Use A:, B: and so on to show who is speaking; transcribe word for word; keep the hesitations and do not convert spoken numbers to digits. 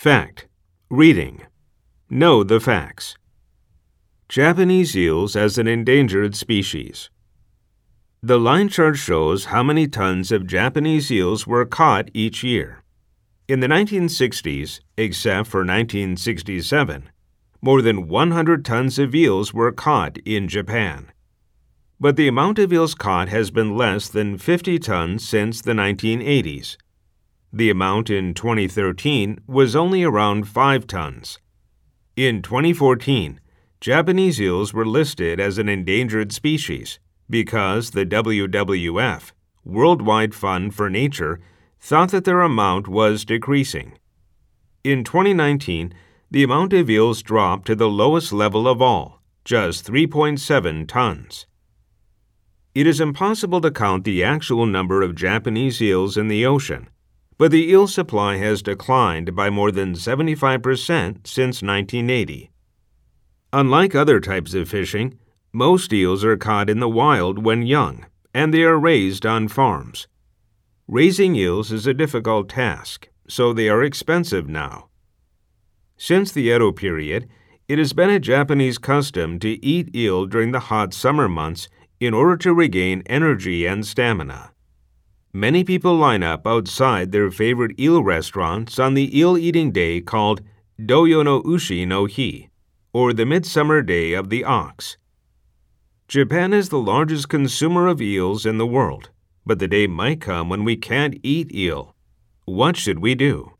A: Fact. Reading. Know the facts. Japanese eels as an endangered species. The line chart shows how many tons of Japanese eels were caught each year. In the nineteen sixties, except for nineteen sixty-seven, more than one hundred tons of eels were caught in Japan. But the amount of eels caught has been less than fifty tons since the nineteen eighties. The amount in twenty thirteen was only around five tons. In twenty fourteen, Japanese eels were listed as an endangered species because the W W F, Worldwide Fund for Nature, thought that their amount was decreasing. In twenty nineteen, the amount of eels dropped to the lowest level of all, just three point seven tons. It is impossible to count the actual number of Japanese eels in the ocean, but the eel supply has declined by more than seventy-five percent since nineteen eighty. Unlike other types of fishing, most eels are caught in the wild when young, and they are raised on farms. Raising eels is a difficult task, so they are expensive now. Since the Edo period, it has been a Japanese custom to eat eel during the hot summer months in order to regain energy and stamina. Many people line up outside their favorite eel restaurants on the eel-eating day called Doyo no Ushi no Hi, or the Midsummer Day of the Ox. Japan is the largest consumer of eels in the world, but the day might come when we can't eat eel. What should we do?